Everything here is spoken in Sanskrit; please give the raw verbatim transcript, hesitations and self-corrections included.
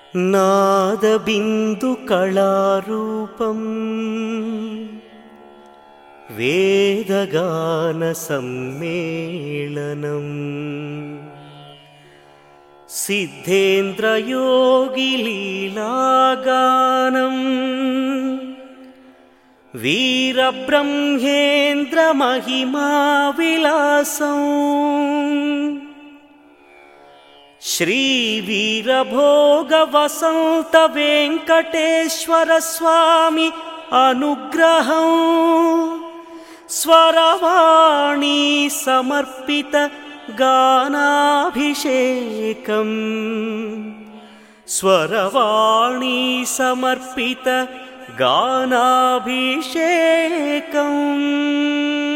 नादबिन्दुकलारूपम् वेदगानसम्मेलनम् सिद्धेन्द्रयोगिलीलागानम् वीरब्रह्मेन्द्रमहिमाविलासम् श्रीवीरभोगवसन्तवेङ्कटेश्वरस्वामी अनुग्रहं स्वरवाणी समर्पित गानाभिषेकम् स्वरवाणी समर्पित गानाभिषेकम्।